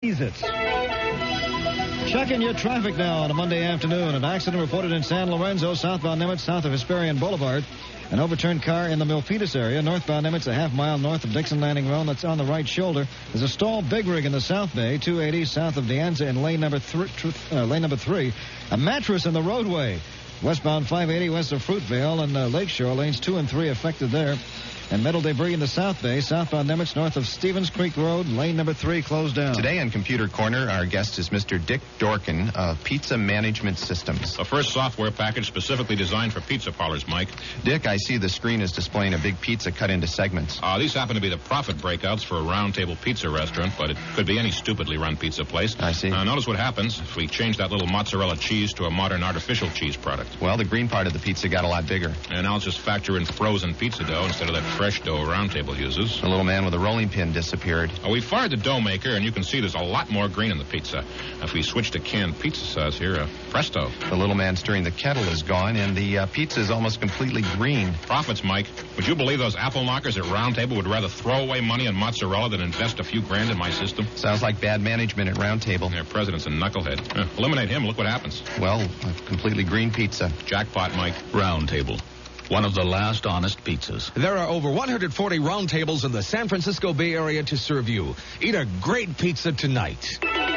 It. Checking your traffic now on a Monday afternoon. An accident reported in San Lorenzo, southbound Nimitz, south of Hesperian Boulevard. An overturned car in the Milpitas area, northbound Nimitz, a half mile north of Dixon Landing Road. That's on the right shoulder. There's a stalled big rig in the South Bay, 280 south of De Anza in lane number 3. A mattress in the roadway. Westbound 580 west of Fruitvale and Lakeshore, lanes 2 and 3 affected there. And metal debris in the South Bay, southbound Nimitz, north of Stevens Creek Road, lane number 3 closed down. Today on Computer Corner, our guest is Mr. Dick Dorkin of Pizza Management Systems. The first software package specifically designed for pizza parlors, Mike. Dick, I see the screen is displaying a big pizza cut into segments. These happen to be the profit breakouts for a Round Table Pizza restaurant, but it could be any stupidly run pizza place. I see. Notice what happens if we change that little mozzarella cheese to a modern artificial cheese product. Well, the green part of the pizza got a lot bigger. And now let's just factor in frozen pizza dough instead of that fresh dough Round Table uses. The little man with the rolling pin disappeared. We fired the dough maker, and you can see there's a lot more green in the pizza. If we switch to canned pizza sauce here, presto. The little man stirring the kettle is gone, and the pizza is almost completely green. Profits, Mike. Would you believe those apple knockers at Round Table would rather throw away money on mozzarella than invest a few grand in my system? Sounds like bad management at Round Table. Their president's a knucklehead. Eliminate him, look what happens. Well, a completely green pizza. Jackpot, Mike. Round Table. One of the last honest pizzas. There are over 140 round tables in the San Francisco Bay Area to serve you. Eat a great pizza tonight.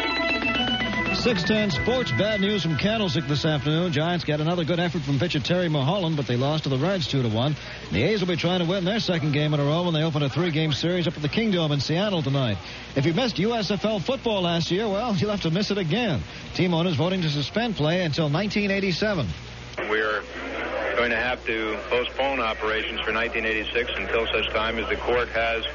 6:10 Sports. Bad news from Candlestick this afternoon. Giants got another good effort from pitcher Terry Mulholland, but they lost to the Reds 2-1. The A's will be trying to win their second game in a row when they open a 3-game series up at the Kingdome in Seattle tonight. If you missed USFL football last year, well, you'll have to miss it again. Team owners voting to suspend play until 1987. We're going to have to postpone operations for 1986 until such time as the court has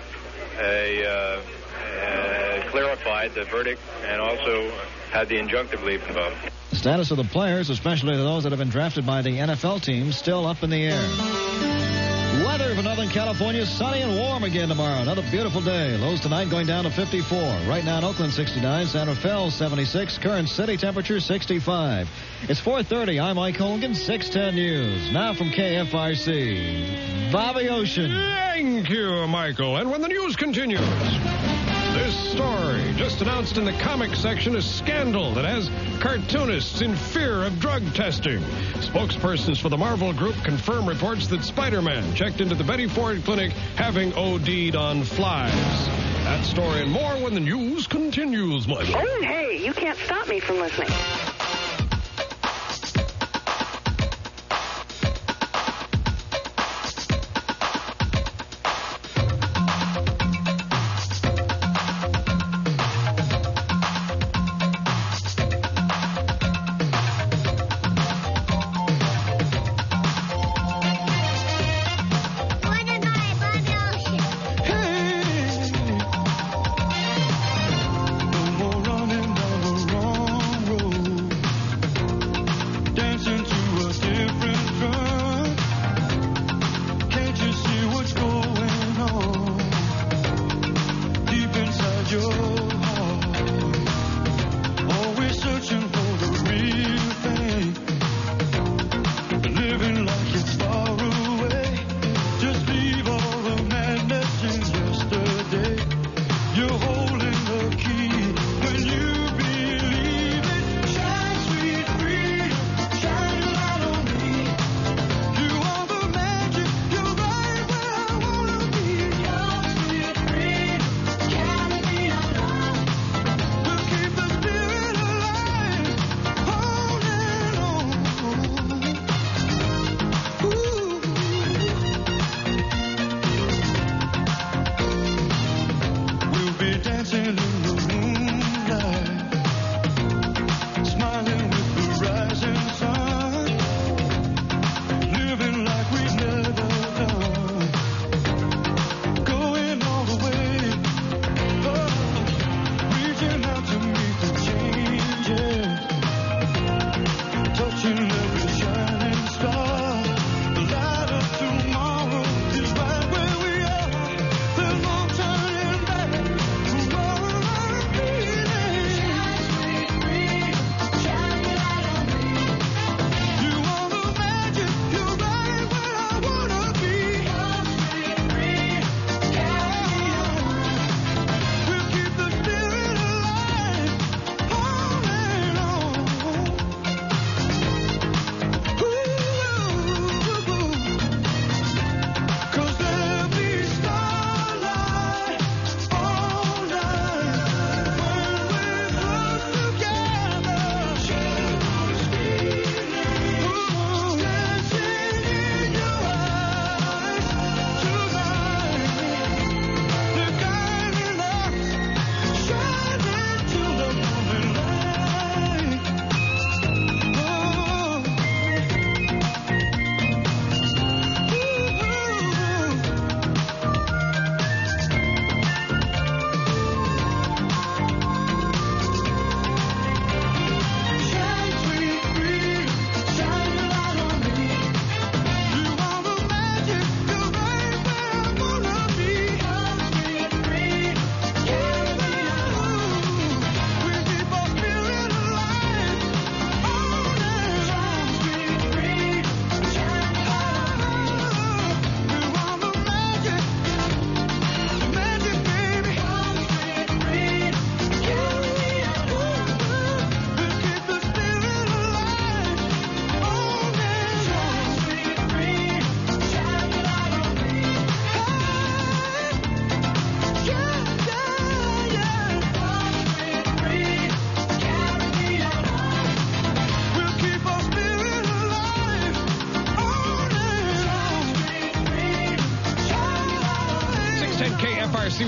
clarified the verdict and also had the injunctive leave involved. The status of the players, especially those that have been drafted by the NFL teams, still up in the air. Weather for Northern California, sunny and warm again tomorrow. Another beautiful day. Lows tonight going down to 54. Right now in Oakland, 69. Santa Fe, 76. Current city temperature, 65. It's 4:30. I'm Mike Holmgren, 610 News. Now from KFRC, Bobby Ocean. Thank you, Michael. And when the news continues, this story just announced in the comics section a scandal that has cartoonists in fear of drug testing. Spokespersons for the Marvel Group confirm reports that Spider-Man checked into the Betty Ford Clinic having OD'd on flies. That story and more when the news continues, Michael. Oh, hey, you can't stop me from listening.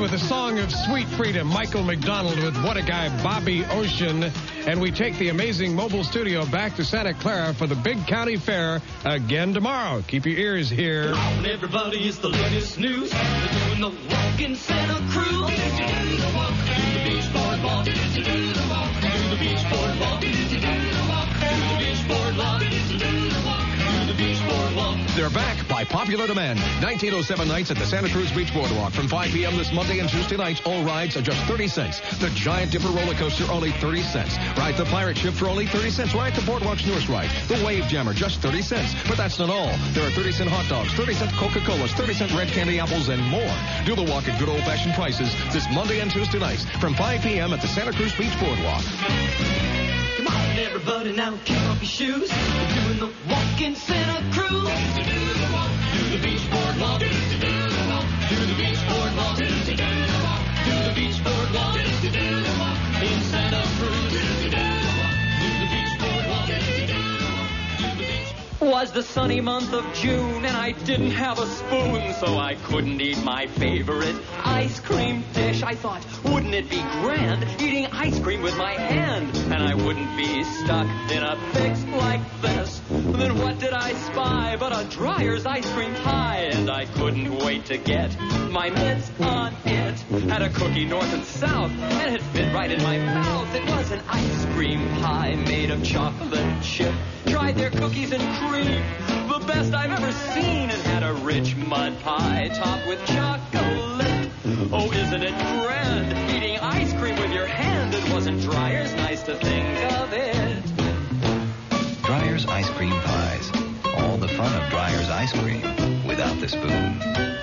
with a song of sweet freedom. Michael McDonald with What a Guy, Bobby Ocean. And we take the amazing mobile studio back to Santa Clara for the Big County Fair again tomorrow. Keep your ears here. Everybody, it's the latest news. They're doing the walk in Santa Cruz. Do the walk, do the beach boardwalk. Do the walk, do the beach boardwalk. Do the walk, do the beach boardwalk. Do the walk, do the beach boardwalk. They're back by popular demand. 1907 nights at the Santa Cruz Beach Boardwalk from 5 p.m. this Monday and Tuesday nights. All rides are just 30 cents. The Giant Dipper roller coaster, only 30 cents. Ride the Pirate Ship for only 30 cents. Ride the Boardwalk's newest ride, the Wave Jammer, just 30 cents. But that's not all. There are 30-cent hot dogs, 30-cent Coca-Colas, 30-cent red candy apples, and more. Do the walk at good old-fashioned prices this Monday and Tuesday nights from 5 p.m. at the Santa Cruz Beach Boardwalk. Come on, everybody, now kick off your shoes. We're doing the walk in Santa Cruz. Do the walk, do the beach boardwalk. Do the walk, do the beach boardwalk. Do the walk, do the beach boardwalk. Do the walk in Santa Cruz. Do the walk, do the beach boardwalk. Do the beach. Was the sunny month of June, and I didn't have a spoon, so I couldn't eat my favorite ice cream dish. I thought, wouldn't it be grand eating ice cream with my hand? And I wouldn't be stuck in a fix like this. Then what did I spy but a Dreyer's ice cream pie? And I couldn't wait to get my mitts on it. Had a cookie north and south, and it fit right in my mouth. It was an ice cream pie made of chocolate chip. Tried their cookies and cream, the best I've ever seen, and had a rich mud pie topped with chocolate. Oh, isn't it grand, eating ice cream with your hand? It wasn't Dreyer's, nice to think of it. Dreyer's Ice Cream Pies. All the fun of Dreyer's ice cream without the spoon.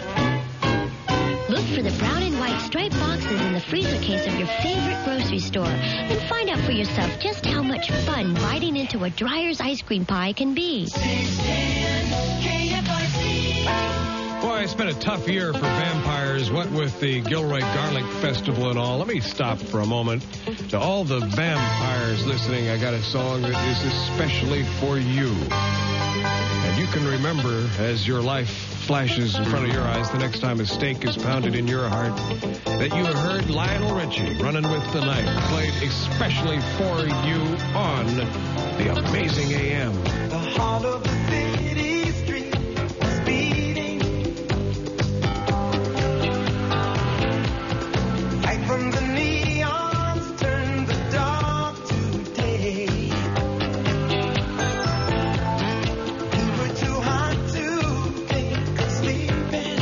Look for the brown and white striped boxes in the freezer case of your favorite grocery store and find out for yourself just how much fun biting into a Dreyer's ice cream pie can be. Boy, it's been a tough year for vampires, what with the Gilroy Garlic Festival and all. Let me stop for a moment. To all the vampires listening, I got a song that is especially for you. And you can remember as your life flashes in front of your eyes the next time a stake is pounded in your heart that you heard Lionel Richie, Running with the Night, played especially for you on the Amazing AM. The heart of the city street is beating right from the neons turn the dark to day. We were too hot to think of sleeping.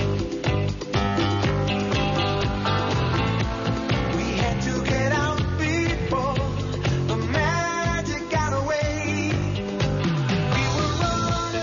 We had to get out before the magic got away. We were running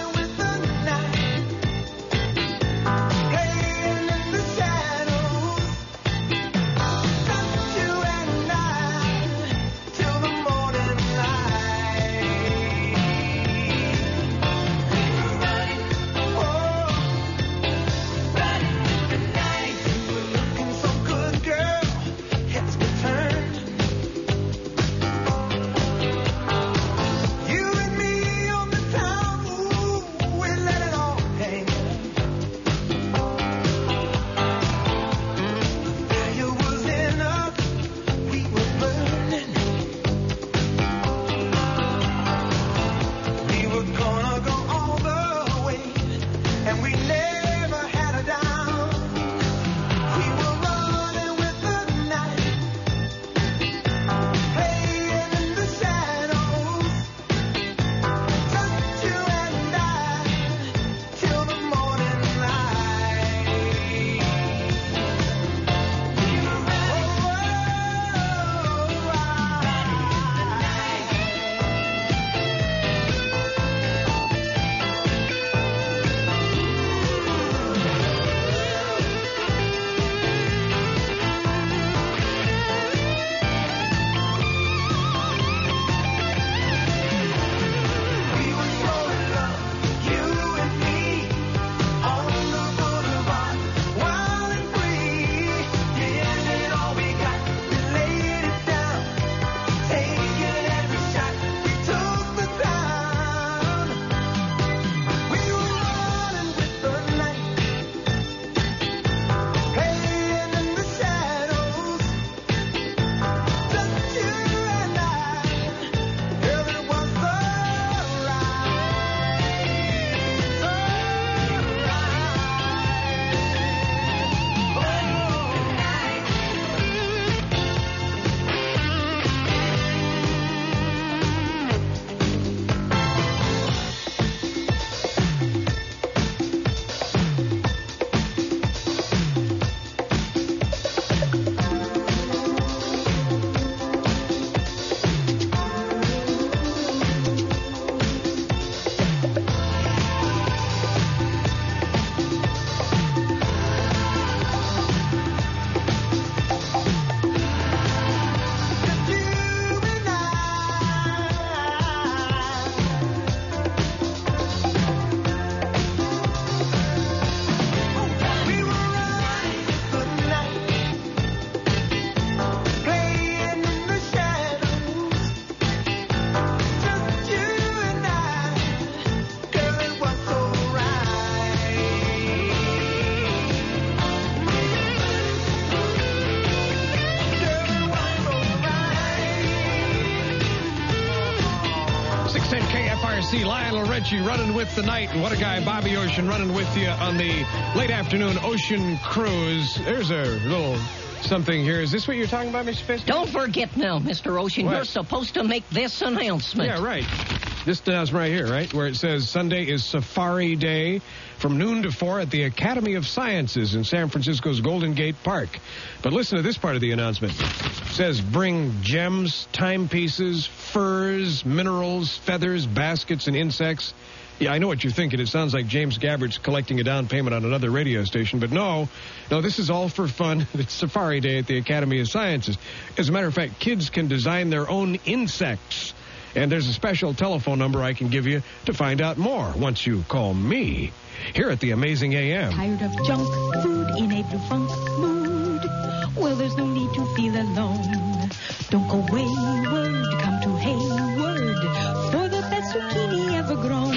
KFRC, Lionel Richie running with the night. And what a guy, Bobby Ocean, running with you on the late afternoon ocean cruise. There's a little something here. Is this what you're talking about, Mr. Fisk? Don't forget now, Mr. Ocean, What? you're supposed to make this announcement. Yeah, right. This announcement right here, right, where it says Sunday is Safari Day from noon to 4 at the Academy of Sciences in San Francisco's Golden Gate Park. But listen to this part of the announcement. It says bring gems, timepieces, furs, minerals, feathers, baskets, and insects. Yeah, I know what you're thinking. It sounds like James Gabbard's collecting a down payment on another radio station. But no, this is all for fun. It's Safari Day at the Academy of Sciences. As a matter of fact, kids can design their own insects. And there's a special telephone number I can give you to find out more once you call me here at the Amazing AM. Tired of junk food in a blue funk mood? Well, there's no need to feel alone. Don't go wayward, come to Hayward for the best zucchini ever grown.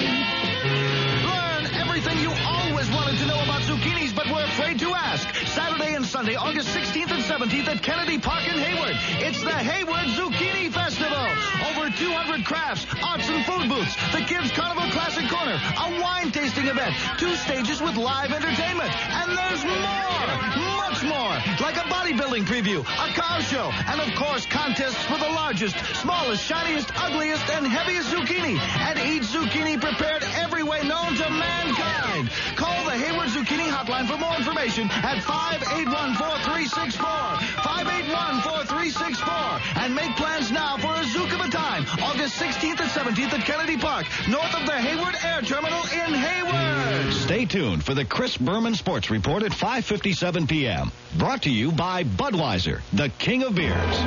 Learn everything you always wanted to know about zucchinis but were afraid to ask. Saturday and Sunday, August 16th and 17th at Kennedy Park in Hayward. It's the Hayward Zucchini Festival. Over 200 crafts, arts, and food booths. The Kids Carnival Classic Corner. A wine tasting event. 2 stages with live entertainment. And there's more. Much more. Like a bodybuilding preview, a car show, and of course contests for the largest, smallest, shiniest, ugliest, and heaviest zucchini. And each zucchini prepared every way known to mankind. Call the Hayward Zucchini Hotline for more information at 581-4364. 581-4364. And make plans now for a Zook of a time. August 16th and 17th at Kennedy Park, north of the Hayward Air Terminal in Hayward. Stay tuned for the Chris Berman Sports Report at 5:57 p.m. Brought to you by Budweiser, the king of beers.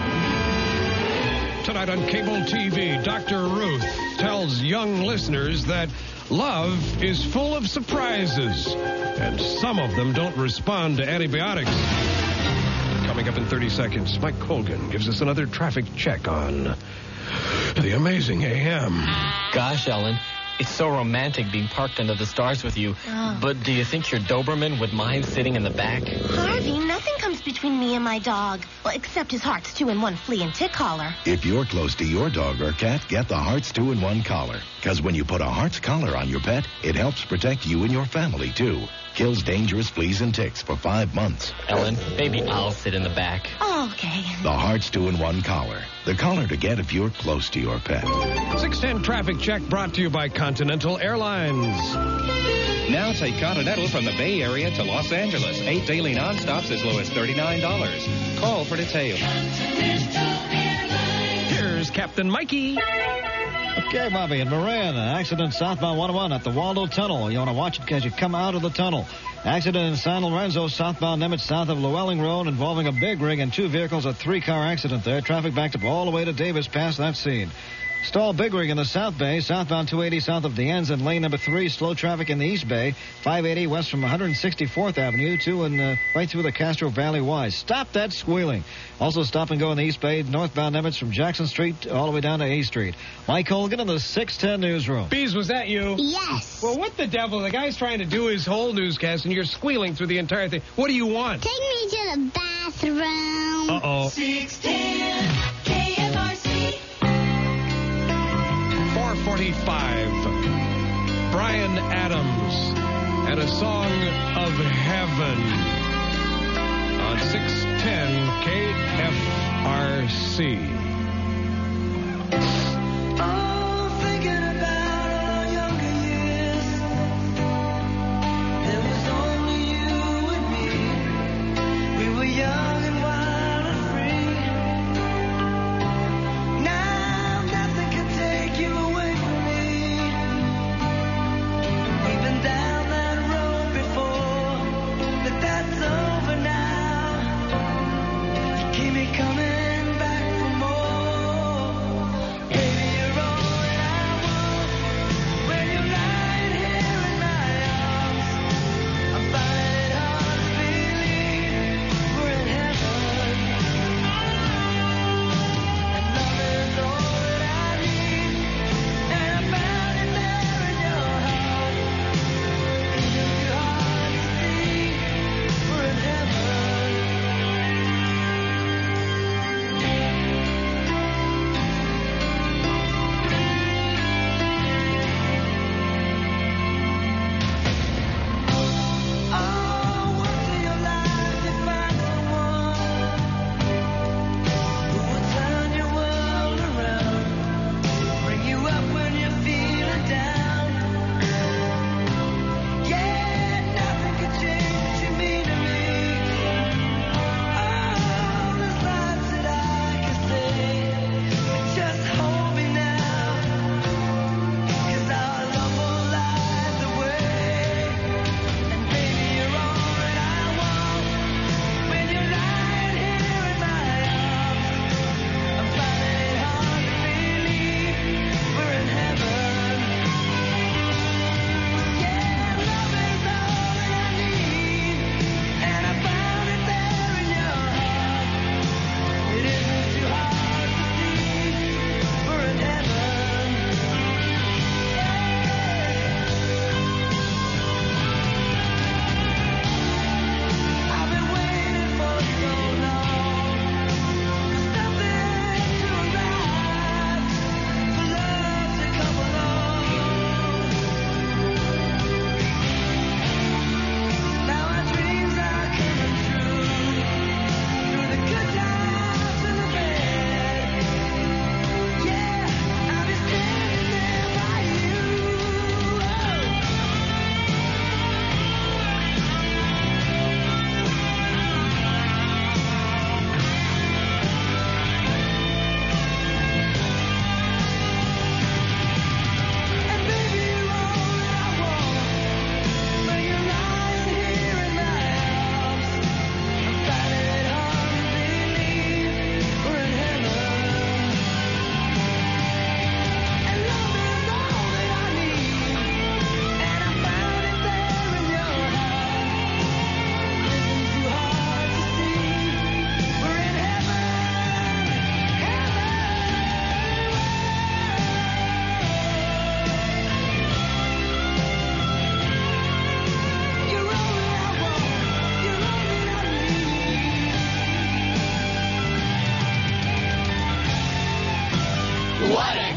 Tonight on cable TV, Dr. Ruth tells young listeners that love is full of surprises, and some of them don't respond to antibiotics. Coming up in 30 seconds, Mike Colgan gives us another traffic check on the Amazing AM. Gosh, Ellen, it's so romantic being parked under the stars with you. Oh. But do you think your Doberman would mind sitting in the back? Harvey, nothing comes between me and my dog. Well, except his Hearts 2-in-1 flea and tick collar. If you're close to your dog or cat, get the Hearts 2-in-1 collar. Because when you put a Hearts collar on your pet, it helps protect you and your family, too. Kills dangerous fleas and ticks for 5 months. Ellen, maybe I'll sit in the back. Oh, okay. The Hearts 2-in-1 collar. The collar to get if you're close to your pet. 610 traffic check brought to you by Continental Airlines. Now take Continental from the Bay Area to Los Angeles. 8 daily nonstops as low as $39. Call for details. Here's Captain Mikey. Okay, Bobby, in Marin, an accident southbound 101 at the Waldo Tunnel. You want to watch it as you come out of the tunnel. Accident in San Lorenzo, southbound Nimitz, south of Llewellyn Road, involving a big rig and 2 vehicles, a 3-car accident there. Traffic backed up all the way to Davis past that scene. Stall big rig in the South Bay, southbound 280 south of D'Anza and lane number 3. Slow traffic in the East Bay, 580 west from 164th Avenue to and right through the Castro Valley Y. Stop that squealing. Also stop and go in the East Bay, northbound Nimitz from Jackson Street all the way down to A Street. Mike Colgan in the 610 newsroom. Bees, was that you? Yes. Well, what the devil? The guy's trying to do his whole newscast, and you're squealing through the entire thing. What do you want? Take me to the bathroom. Uh-oh. 610 KFRC. 4:45. Bryan Adams and a song of heaven on 610 KFRC. Oh, thinking about our younger years. There was only you and me. We were young and wild and free. Now nothing can take you away from me. We've been down that road before, but that's over now. You keep me coming back for more.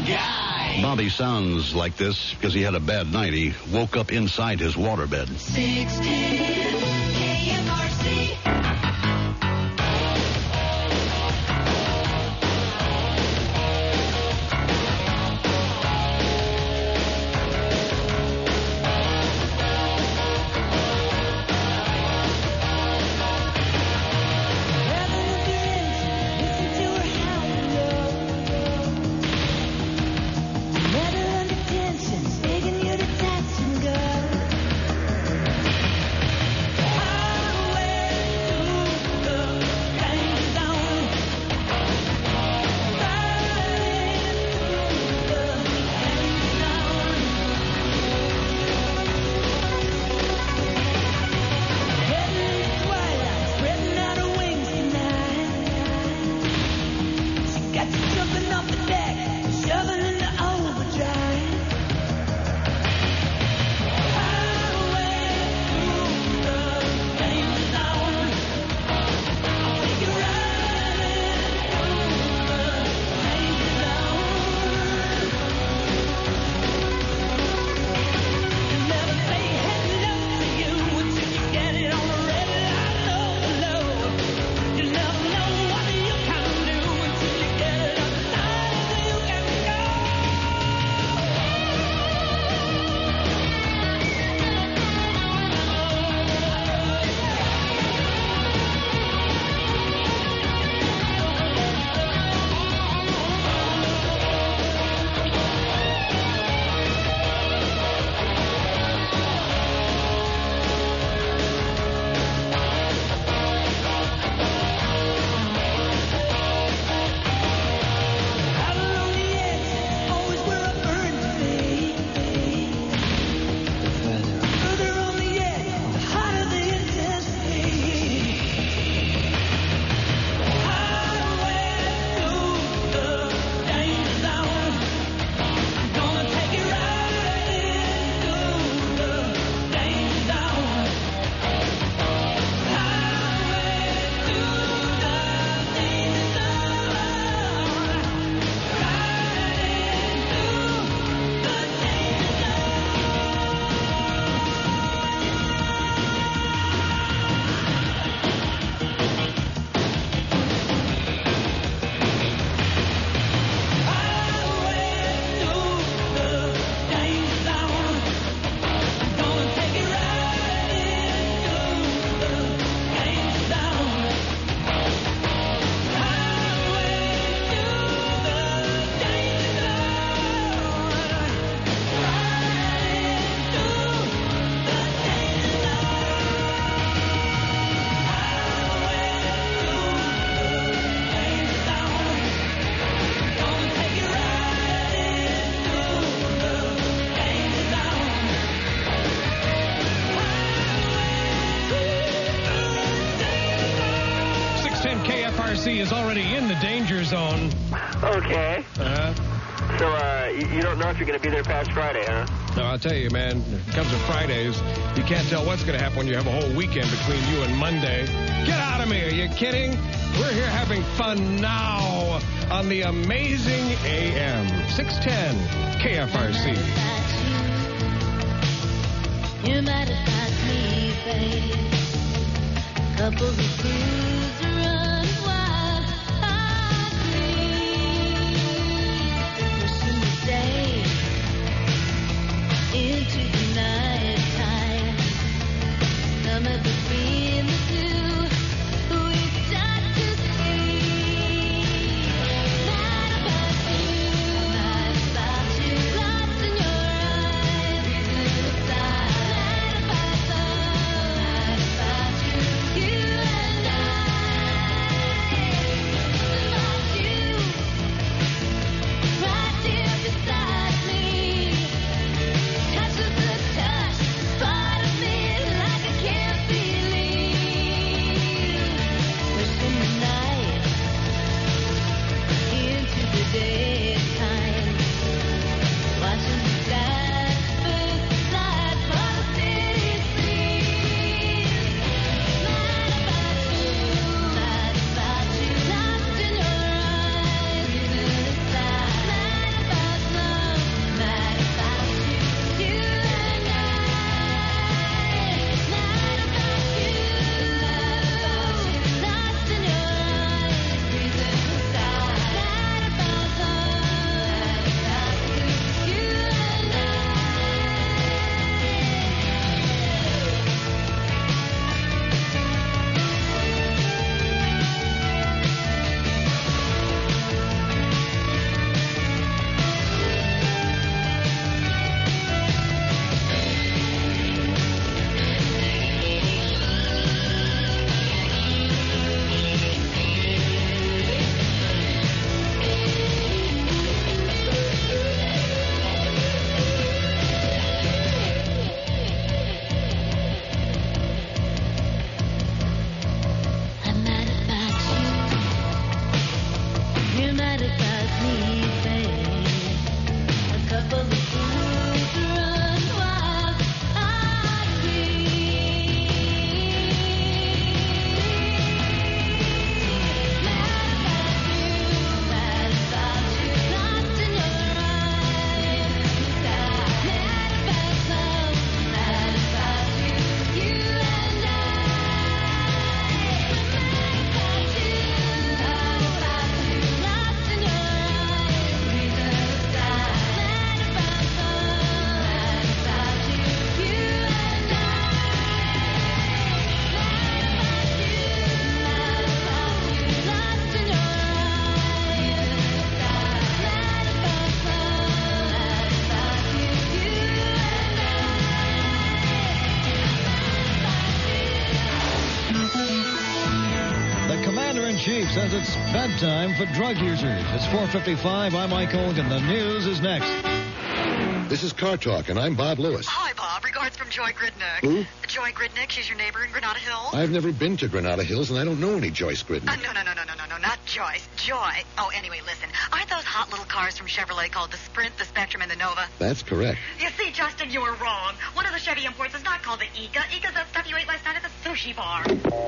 guy. Bobby sounds like this because he had a bad night. He woke up inside his waterbed. 610 KFRC. KFRC is already in the danger zone. Okay. So, you don't know if you're going to be there past Friday, huh? No, I'll tell you, man, when it comes to Fridays, you can't tell what's going to happen when you have a whole weekend between you and Monday. Get out of me. Are you kidding? We're here having fun now on the amazing AM 610 KFRC. You might have got me, babe. Couple of crews run wild. I agree. Pushing the day into the night time. Some of the feelings too. We've got to see. Mad about you. Mad about you. Lost in your eyes. Reason to sigh. Mad about love. Mad about you. You and I. says it's bedtime for drug users. It's 4:55. I'm Mike Olgan. The news is next. This is Car Talk, and I'm Bob Lewis. Hi, Bob. Regards from Joy Gridnick. Who? Joy Gridnick. She's your neighbor in Granada Hills. I've never been to Granada Hills, and I don't know any Joyce Gridnick. No, not Joyce. Joy. Oh, anyway, listen. Aren't those hot little cars from Chevrolet called the Sprint, the Spectrum, and the Nova? That's correct. You see, Justin, you were wrong. One of the Chevy imports is not called the Ika. Ika's that stuff you ate last night at the sushi bar.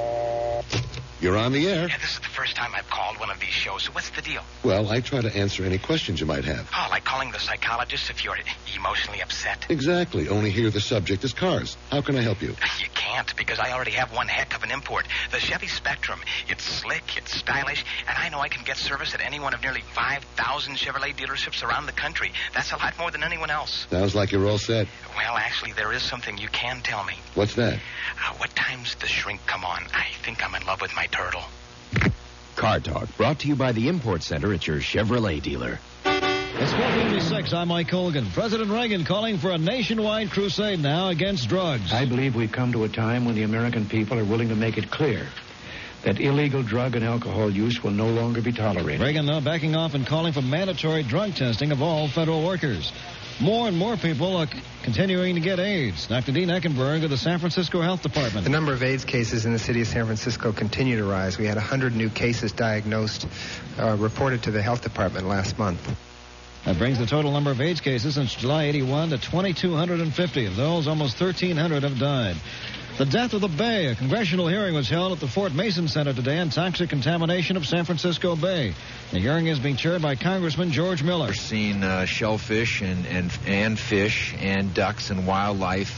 You're on the air. Yeah, this is the first time I've called one of these shows, so what's the deal? Well, I try to answer any questions you might have. Oh, like calling the psychologist if you're emotionally upset? Exactly. Only here the subject is cars. How can I help you? You can't, because I already have one heck of an import. The Chevy Spectrum. It's slick, it's stylish, and I know I can get service at any one of nearly 5,000 Chevrolet dealerships around the country. That's a lot more than anyone else. Sounds like you're all set. Well, actually, there is something you can tell me. What's that? What time's the shrink come on? I think I'm in love with my turtle. Car Talk, brought to you by the Import Center at your Chevrolet dealer. It's 4:56. I'm Mike Colgan. President Reagan calling for a nationwide crusade now against drugs. I believe we've come to a time when the American people are willing to make it clear that illegal drug and alcohol use will no longer be tolerated. Reagan now backing off and calling for mandatory drug testing of all federal workers. More and more people are continuing to get AIDS. Dr. Dean Eckenberg of the San Francisco Health Department. The number of AIDS cases in the city of San Francisco continue to rise. We had 100 new cases diagnosed, reported to the health department last month. That brings the total number of AIDS cases since July 81 to 2,250. Of those, almost 1,300 have died. The death of the Bay. A congressional hearing was held at the Fort Mason Center today on toxic contamination of San Francisco Bay. The hearing is being chaired by Congressman George Miller. We're seeing shellfish and fish and ducks and wildlife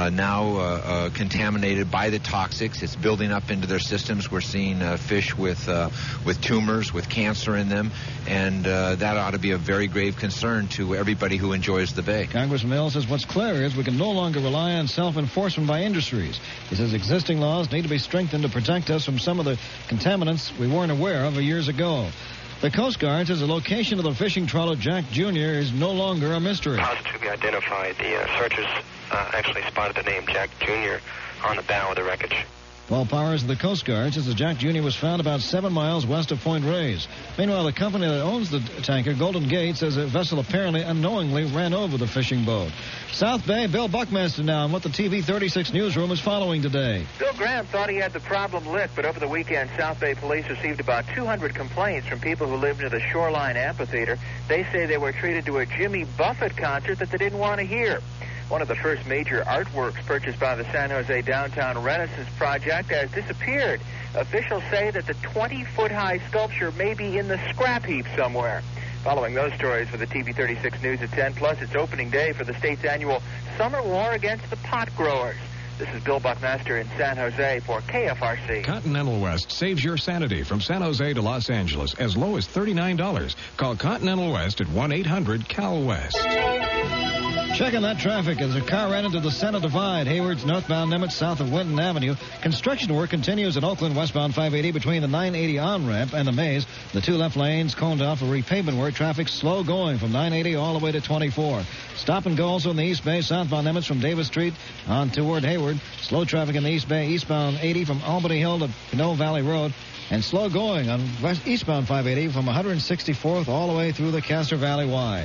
now contaminated by the toxics. It's building up into their systems. We're seeing fish with tumors, with cancer in them, and that ought to be a very grave concern to everybody who enjoys the bay. Congressman Miller says what's clear is we can no longer rely on self-enforcement by industries. He says existing laws need to be strengthened to protect us from some of the contaminants we weren't aware of years ago. The Coast Guard says the location of the fishing trawler Jack Jr. is no longer a mystery. Positively identified. The searchers actually spotted the name Jack Jr. on the bow of the wreckage. Paul Powers of the Coast Guard says the Jack Jr. was found about 7 miles west of Point Reyes. Meanwhile, the company that owns the tanker, Golden Gate, says a vessel apparently unknowingly ran over the fishing boat. South Bay, Bill Buckmaster now on what the TV 36 newsroom is following today. Bill Graham thought he had the problem licked, but over the weekend, South Bay police received about 200 complaints from people who lived near the Shoreline Amphitheater. They say they were treated to a Jimmy Buffett concert that they didn't want to hear. One of the first major artworks purchased by the San Jose Downtown Renaissance Project has disappeared. Officials say that the 20-foot-high sculpture may be in the scrap heap somewhere. Following those stories for the TV 36 News at 10, plus it's opening day for the state's annual Summer War Against the Pot Growers. This is Bill Buckmaster in San Jose for KFRC. Continental West saves your sanity from San Jose to Los Angeles as low as $39. Call Continental West at 1-800-CAL-WEST. Checking that traffic as a car ran into the center divide. Hayward's northbound Nimitz south of Winton Avenue. Construction work continues at Oakland westbound 580 between the 980 on-ramp and the maze. The two left lanes coned off for repavement work. Traffic slow going from 980 all the way to 24. Stop and go also in the East Bay southbound Nimitz from Davis Street on toward Hayward. Slow traffic in the East Bay eastbound 80 from Albany Hill to Pinot Valley Road. And slow going on eastbound 580 from 164th all the way through the Castro Valley Y.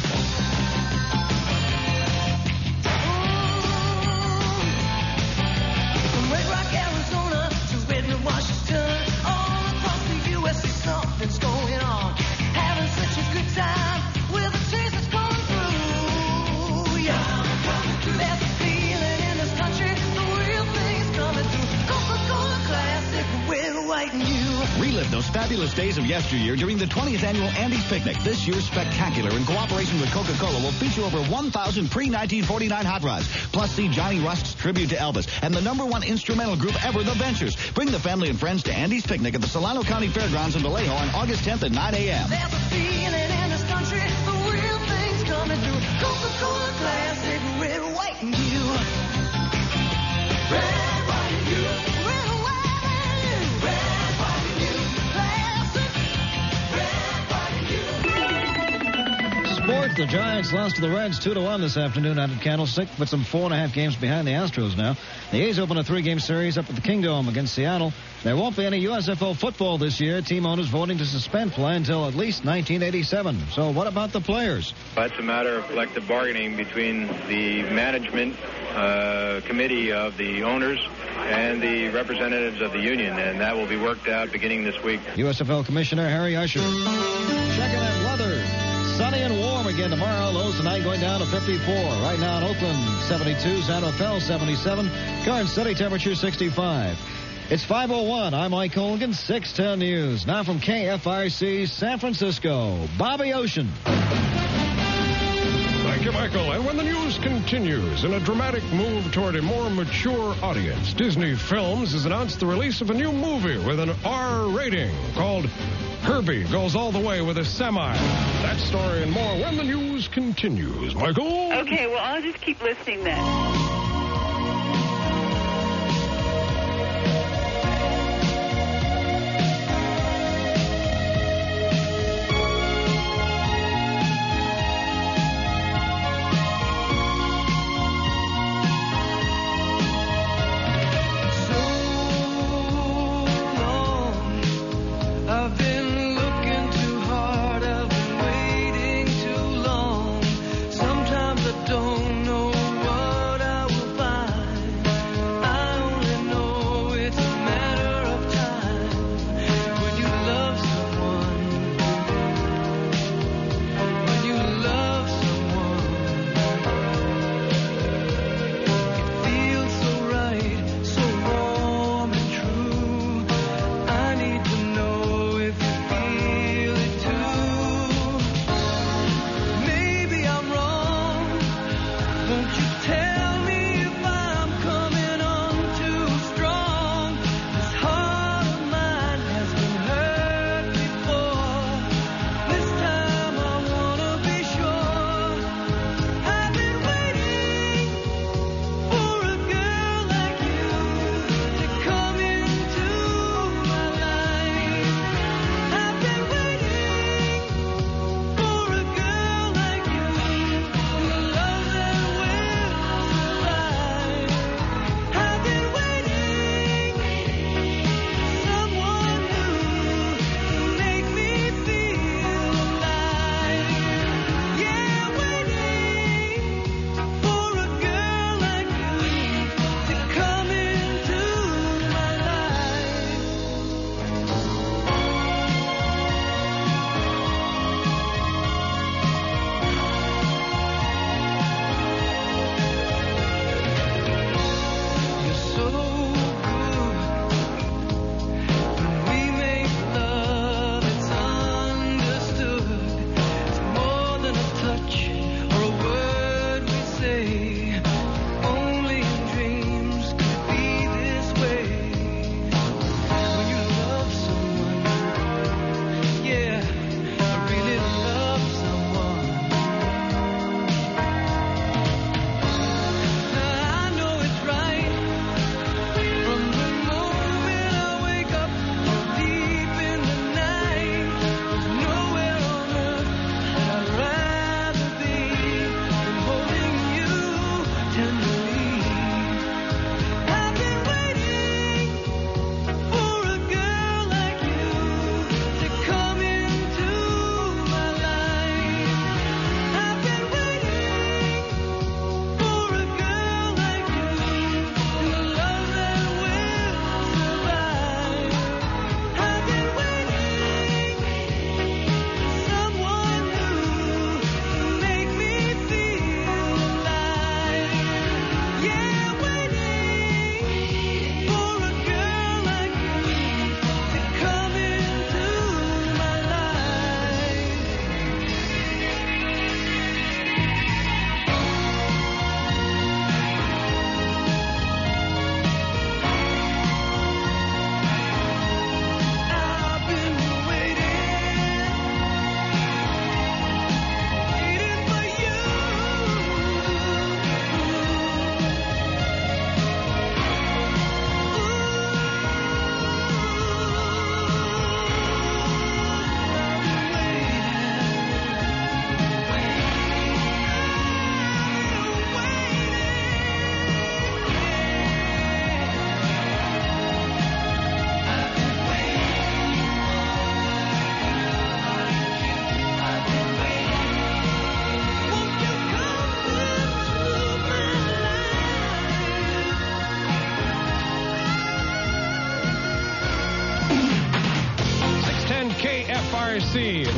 Relive those fabulous days of yesteryear during the 20th annual Andy's Picnic. This year's spectacular, in cooperation with Coca-Cola, will feature over 1,000 pre-1949 hot rods. Plus, see Johnny Rust's tribute to Elvis and the #1 instrumental group ever, The Ventures. Bring the family and friends to Andy's Picnic at the Solano County Fairgrounds in Vallejo on August 10th at 9 a.m. There's a feeling in this country, the real thing's coming through. Coca-Cola Classic, red, white, and blue. Red, white, and blue. Red, white, and blue. Red, white, and blue. Classic. Red, white, and blue. Sports, the Giants lost to the Reds 2-1 this afternoon out at Candlestick, but some 4.5 games behind the Astros now. The A's open a 3-game series up at the Kingdome against Seattle. There won't be any USFL football this year. Team owners voting to suspend play until at least 1987. So what about the players? It's a matter of collective bargaining between the management committee of the owners and the representatives of the union, and that will be worked out beginning this week. USFL Commissioner Harry Usher. Checking that weather. Sunny and warm again tomorrow. Lows tonight going down to 54. Right now in Oakland, 72. San Rafael, 77. Garden City temperature, 65. It's 5:01. I'm Mike Colgan, 610 News. Now from KFRC San Francisco, Bobby Ocean. Thank you, Michael. And when the news continues, in a dramatic move toward a more mature audience, Disney Films has announced the release of a new movie with an R rating called Herbie Goes All the Way with a Semi. That story and more when the news continues. Michael? Okay, well, I'll just keep listening then. Sometimes I don't know what I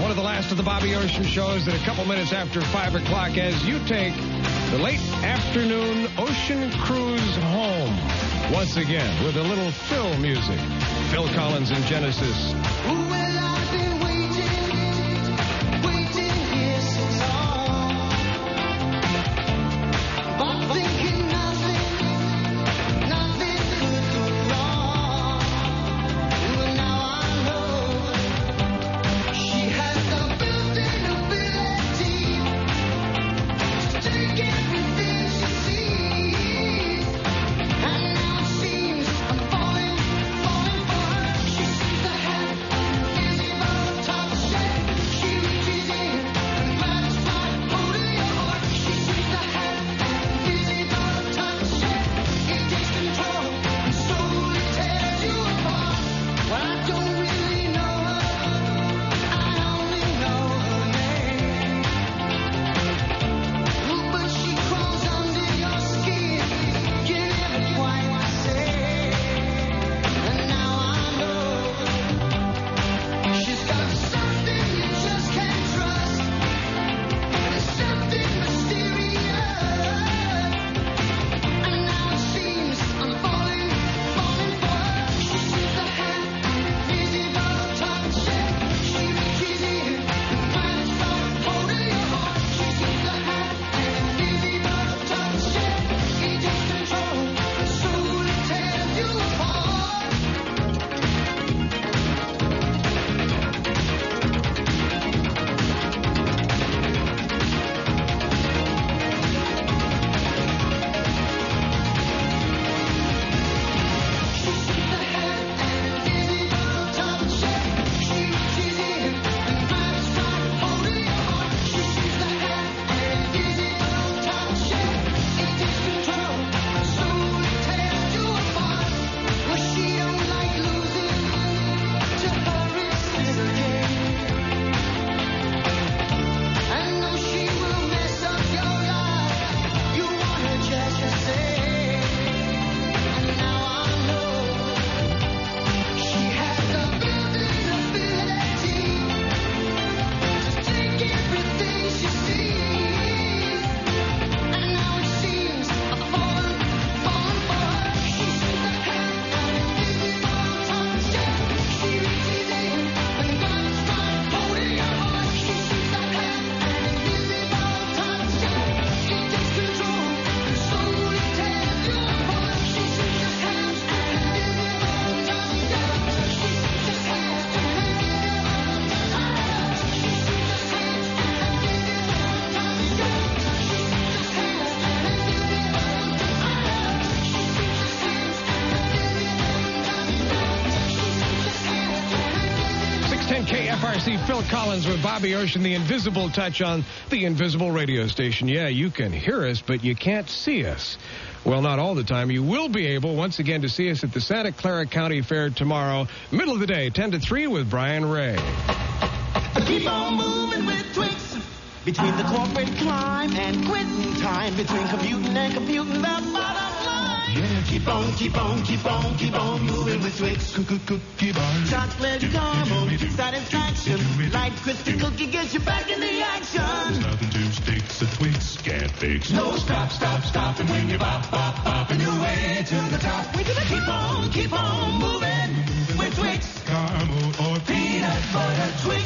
one of the last of the Bobby Ocean shows at a couple minutes after 5 o'clock as you take the late afternoon ocean cruise home. Once again, with a little Phil music. Phil Collins and Genesis. KFRC, Phil Collins with Bobby Ocean, the invisible touch on the invisible radio station. Yeah, you can hear us, but you can't see us. Well, not all the time. You will be able, once again, to see us at the Santa Clara County Fair tomorrow, middle of the day, 10 to 3 with Brian Ray. Keep on moving with Twix. Between the corporate climb and quitting time. Between commuting and computing, the bottom line. Yeah, keep on, keep on, keep on, keep on moving with Twix. Cookie bar. Chocolate caramel, satisfaction. Light crispy cookie gets you back in the action. There's nothing to sticks a Twix can't fix. No stopping when you bopping your way to the top. We're gonna keep on moving with Twix. Caramel or peanut butter Twix.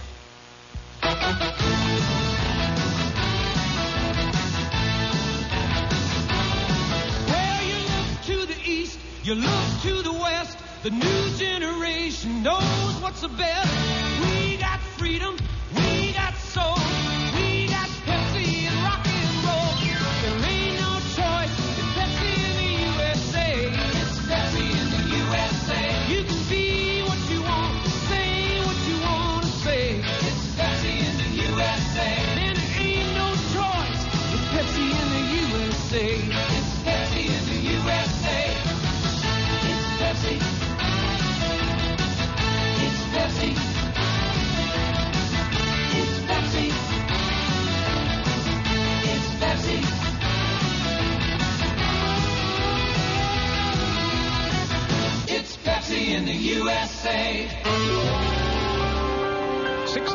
Well, you look to the east, you look to the west. The new generation knows what's the best. We got freedom, we got soul, we got Pepsi and rock and roll. There ain't no choice, it's Pepsi in the USA. It's Pepsi in the USA. You can be what you want, say what you want to say. It's Pepsi in the USA. Man, there ain't no choice, it's Pepsi in the USA. It's Pepsi in the USA. It's Pepsi. It's Pepsi.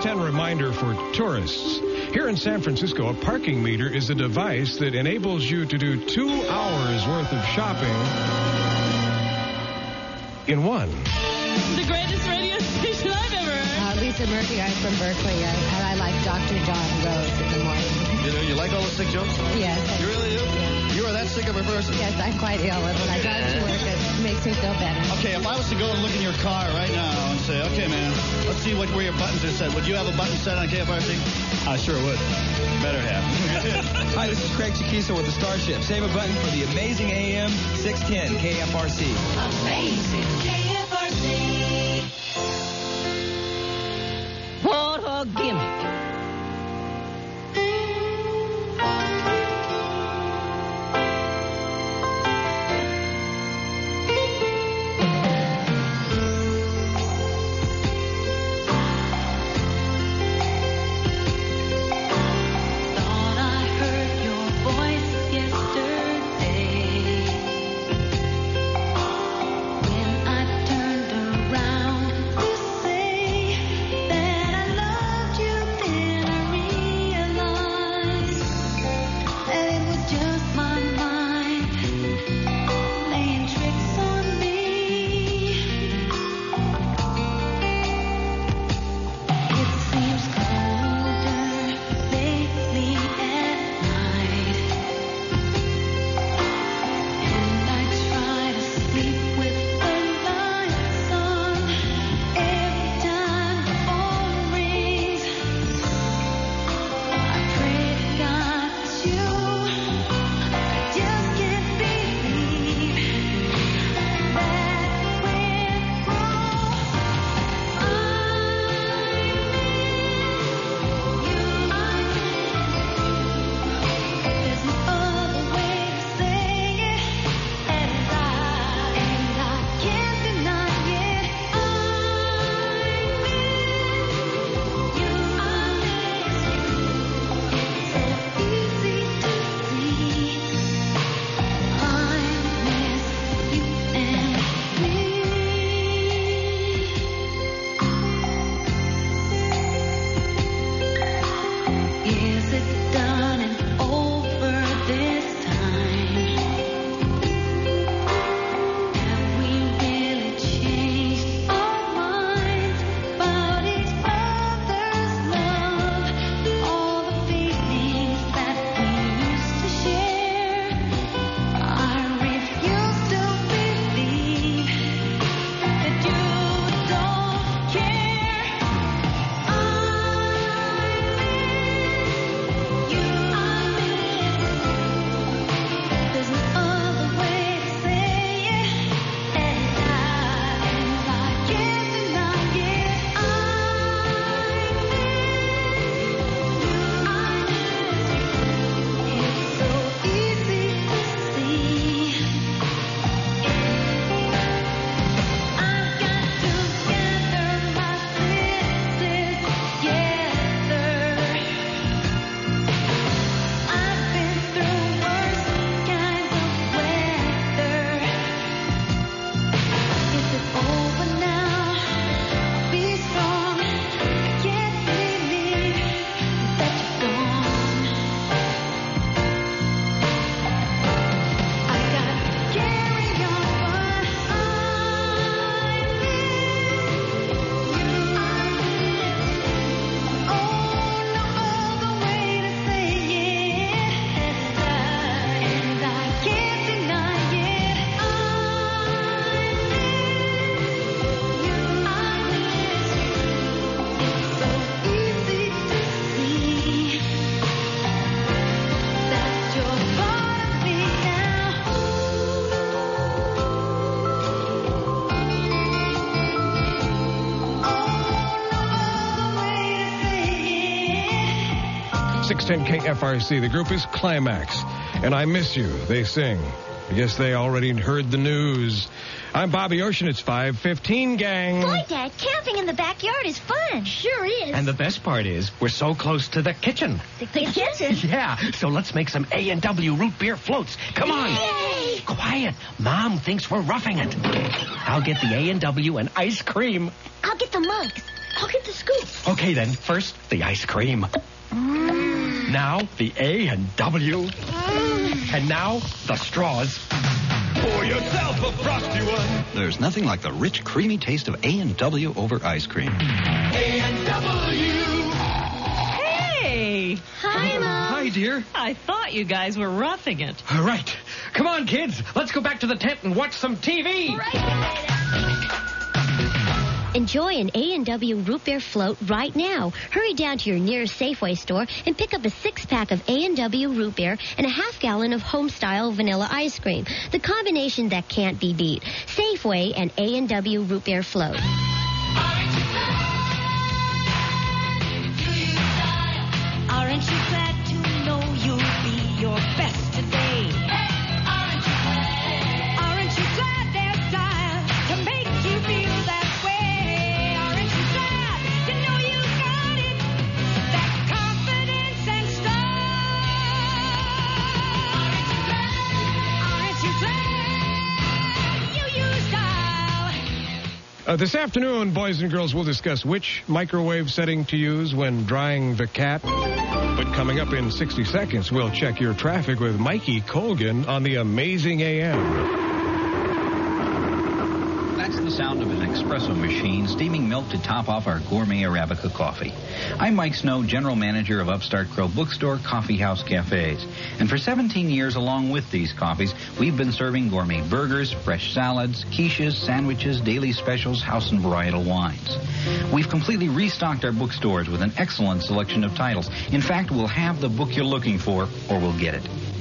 6:10 reminder for tourists. Here in San Francisco, a parking meter is a device that enables you to do 2 hours worth of shopping in one. The greatest radio station I've ever heard. Lisa Murphy, I'm from Berkeley, and I like Dr. John Rose in the morning. You like all the sick jokes? Yes. You really do? Yeah. You are that sick of a person? Yes, I'm quite ill, and when I drive to work, it makes me feel better. Okay, if I was to go and look in your car right now and say, okay, man, let's see where your buttons are set. Would you have a button set on KFRC? I sure would. Better have. Hi, this is Craig Chiquisa with the Starship. Save a button for the amazing AM 610 KFRC. Amazing KFRC. What a gimmick. KFRC. The group is Climax, and I Miss You, they sing. I guess they already heard the news. I'm Bobby Ocean. It's 5:15, gang. Boy, Dad, camping in the backyard is fun. Sure is. And the best part is we're so close to the kitchen. The kitchen? Yeah, so let's make some A&W root beer floats. Come on. Yay! quiet. Mom thinks we're roughing it. I'll get the A&W and ice cream. I'll get the mugs. I'll get the scoops. Okay, then. First, the ice cream. Now, the A&W. And now, the straws. Pour yourself a frosty one. There's nothing like the rich, creamy taste of A&W over ice cream. A&W. Hey! Hi, Mom. Hi, dear. I thought you guys were roughing it. All right. Come on, kids. Let's go back to the tent and watch some TV. Enjoy an A&W root beer float right now. Hurry down to your nearest Safeway store and pick up a 6-pack of A&W root beer and a half-gallon of home-style vanilla ice cream. The combination that can't be beat. Safeway and A&W root beer float. Aren't you glad to know you'll be your best today? Aren't you glad there's style to make you feel that way? Aren't you glad to know you got it? That confidence and style. Aren't you glad you use style? This afternoon, boys and girls, we'll discuss which microwave setting to use when drying the cat. But coming up in 60 seconds, we'll check your traffic with Mikey Colgan on the Amazing AM. That's the sound of an espresso machine steaming milk to top off our gourmet Arabica coffee. I'm Mike Snow, General Manager of Upstart Crow Bookstore, Coffee House Cafes. And for 17 years, along with these coffees, we've been serving gourmet burgers, fresh salads, quiches, sandwiches, daily specials, house and varietal wines. We've completely restocked our bookstores with an excellent selection of titles. In fact, we'll have the book you're looking for, or we'll get it.